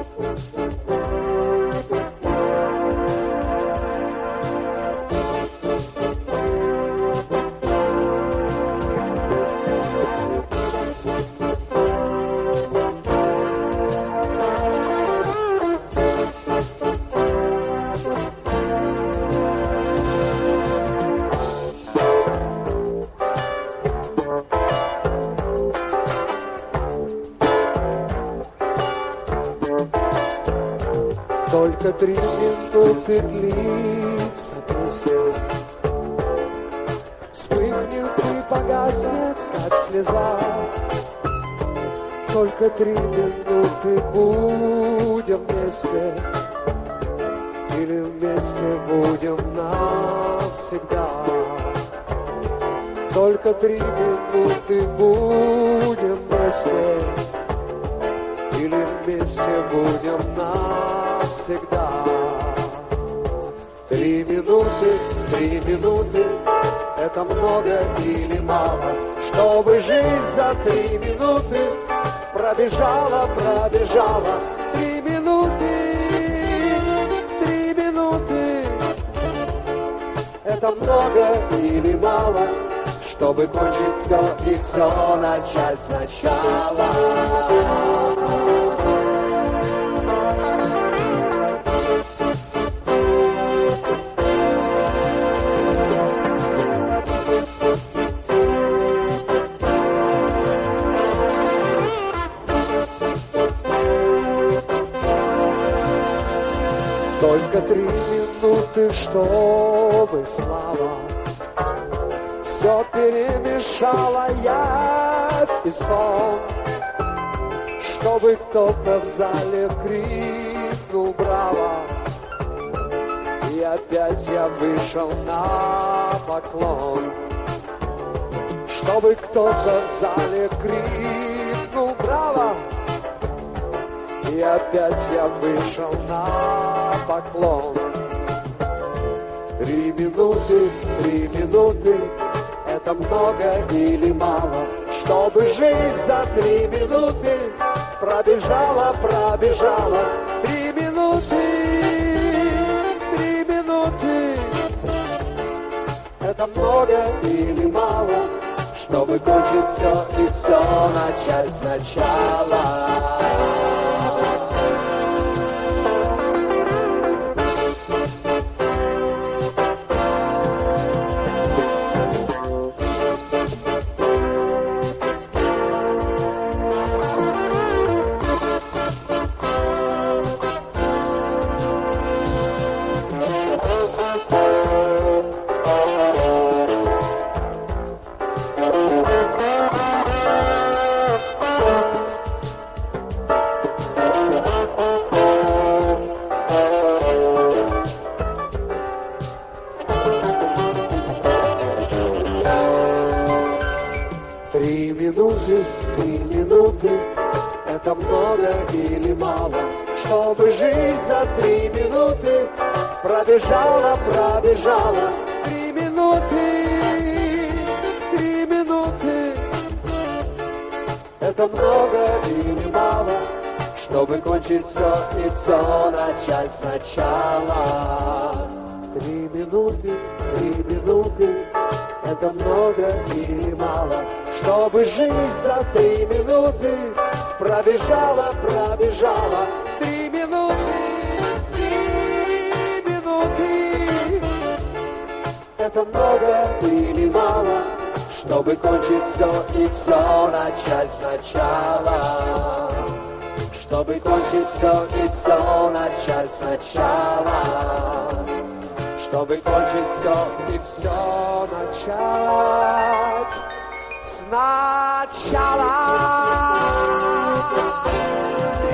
Только 3 минуты длится песня, вспыхнет и погаснет, как слеза. Только 3 минуты будем вместе, или вместе будем навсегда. Только 3 минуты будем вместе, или вместе будем навсегда. 3 минуты, это много или мало, чтобы жизнь за 3 минуты пробежала. 3 минуты, это много или мало, чтобы кончить все и все начать сначала. Только 3 минуты, чтобы слава все перемешала явь и сон, чтобы кто-то в зале крикнул браво, и опять я вышел на поклон. Чтобы кто-то в зале крикнул браво, и опять я вышел на поклон. 3 минуты, это много или мало, чтобы жизнь за 3 минуты пробежала. 3 минуты, это много или мало, чтобы кончить все и все начать сначала. Три минуты, это много или мало, чтобы жизнь за 3 минуты пробежала. 3 минуты, это много или мало, чтобы кончить все и все начать сначала. 3 минуты, это много или мало, чтобы жизнь за 3 минуты пробежала. 3 минуты, это много или мало, чтобы кончить все и все начать сначала. Чтобы кончить все и все начать сначала. Чтобы кончить все и все начать сначала.